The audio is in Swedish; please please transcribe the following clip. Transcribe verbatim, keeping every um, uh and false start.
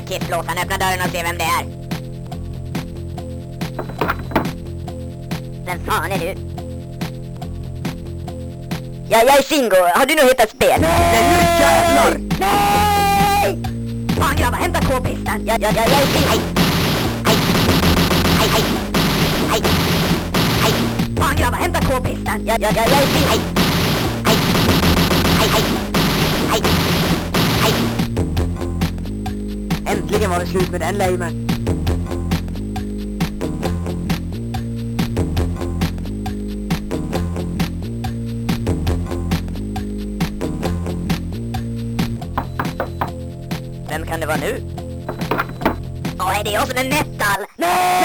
kistlåsan. Öppna dörren och se vem det är. Vem fan är du? Ja, jag är Singo. Har du nog hittat spel? Nej! Jävlar! Nej! Fan grabbar, hämta k-pisten. Ja, ja, ja, jag är Singo. Hej. Hej. Hej, hej. Hej. Hej. Fan grabbar, hämta k-pisten. Ja, ja, ja, jag är Singo. Hej. Hej. Hej, hej. Hej. Hej. Äntligen var det slut med den lamen. Vem kan det vara nu? Åh, är det jag som är metal? Nej!